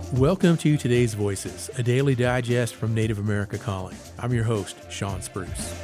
Welcome to Today's Voices, a daily digest from Native America Calling. I'm your host, Sean Spruce.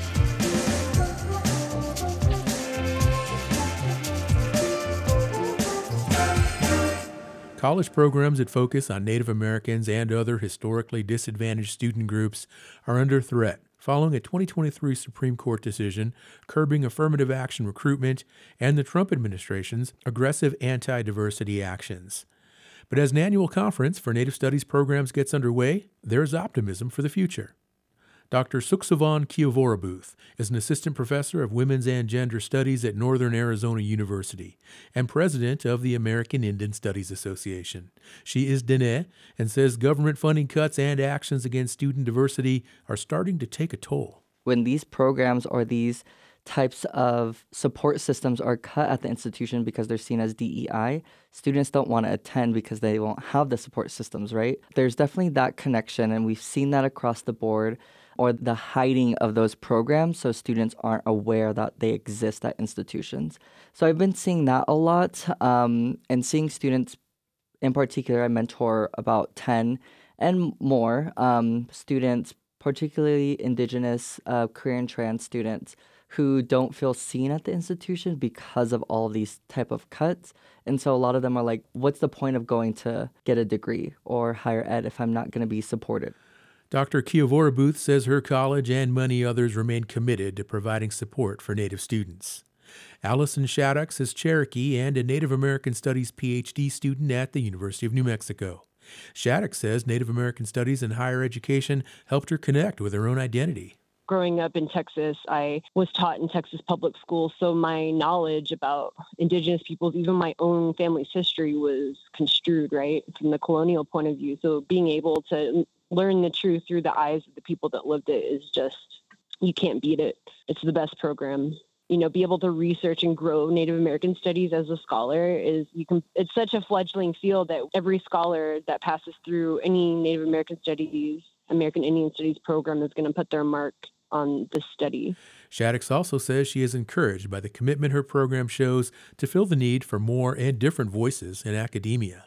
College programs that focus on Native Americans and other historically disadvantaged student groups are under threat following a 2023 Supreme Court decision curbing affirmative action recruitment and the Trump administration's aggressive anti-diversity actions. But as an annual conference for Native Studies programs gets underway, there's optimism for the future. Dr. Suksavan Kiavorabuth is an assistant professor of women's and gender studies at Northern Arizona University and president of the American Indian Studies Association. She is Diné and says government funding cuts and actions against student diversity are starting to take a toll. When these programs or these types of support systems are cut at the institution because they're seen as DEI, students don't want to attend because they won't have the support systems, right? There's definitely that connection, and we've seen that across the board, or the hiding of those programs so students aren't aware that they exist at institutions. So I've been seeing that a lot, and seeing students, in particular, I mentor about 10 and more students, particularly Indigenous, queer and trans students, who don't feel seen at the institution because of all these type of cuts. And so a lot of them are like, what's the point of going to get a degree or higher ed if I'm not going to be supported? Dr. Kiavorabuth says her college and many others remain committed to providing support for Native students. Allison Shaddux is Cherokee and a Native American Studies PhD student at the University of New Mexico. Shaddux says Native American Studies in higher education helped her connect with her own identity. Growing up in Texas, I was taught in Texas public schools, so my knowledge about Indigenous peoples, even my own family's history, was construed, right, from the colonial point of view. So being able to learn the truth through the eyes of the people that lived it is just, you can't beat it. It's the best program. You know, be able to research and grow Native American studies as a scholar it's such a fledgling field that every scholar that passes through any Native American Studies, American Indian Studies program is going to put their mark on this study. Shaddux also says she is encouraged by the commitment her program shows to fill the need for more and different voices in academia.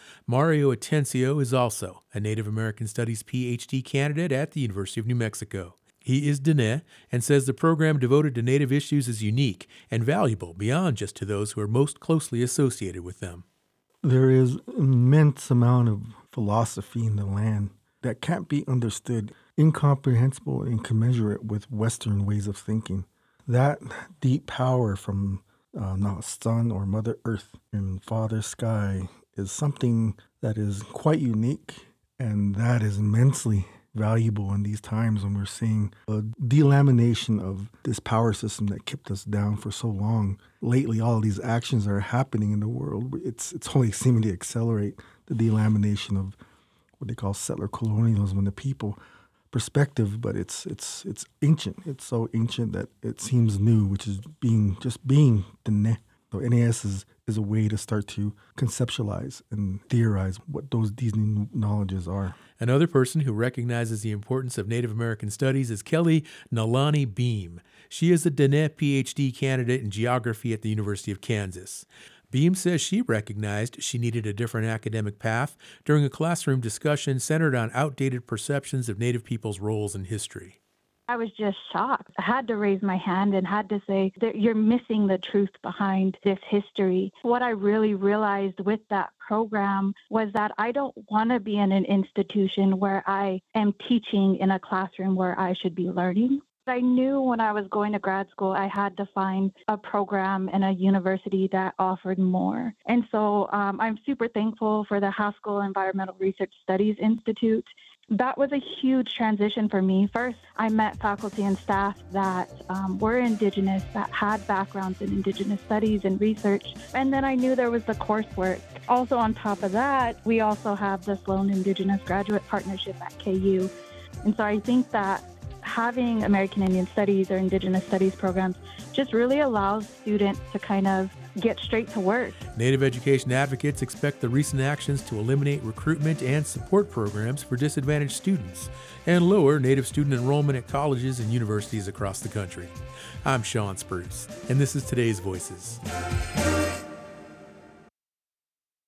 Mario Atencio is also a Native American Studies PhD candidate at the University of New Mexico. He is Diné and says the program devoted to Native issues is unique and valuable beyond just to those who are most closely associated with them. There is an immense amount of philosophy in the land that can't be understood, incomprehensible and commensurate with Western ways of thinking. That deep power from not Sun or Mother Earth and Father Sky is something that is quite unique, and that is immensely valuable in these times when we're seeing a delamination of this power system that kept us down for so long. Lately, all of these actions that are happening in the world, it's only seeming to accelerate the delamination of what they call settler colonialism in the people perspective, but it's ancient. It's so ancient that it seems new, which is being the NE. So NAS is a way to start to conceptualize and theorize what these new knowledges are. Another person who recognizes the importance of Native American studies is Kelly Nalani Beam. She is a Diné PhD candidate in geography at the University of Kansas. Beam says she recognized she needed a different academic path during a classroom discussion centered on outdated perceptions of Native people's roles in history. I was just shocked. I had to raise my hand and had to say that you're missing the truth behind this history. What I really realized with that program was that I don't want to be in an institution where I am teaching in a classroom where I should be learning. I knew when I was going to grad school, I had to find a program in a university that offered more. And so I'm super thankful for the Haskell Environmental Research Studies Institute. That was a huge transition for me. First, I met faculty and staff that were Indigenous, that had backgrounds in Indigenous studies and research. And then I knew there was the coursework. Also on top of that, we also have the Sloan Indigenous Graduate Partnership at KU. And so I think that having American Indian Studies or Indigenous Studies programs just really allows students to kind of get straight to work. Native education advocates expect the recent actions to eliminate recruitment and support programs for disadvantaged students and lower Native student enrollment at colleges and universities across the country. I'm Sean Spruce, and this is Today's Voices.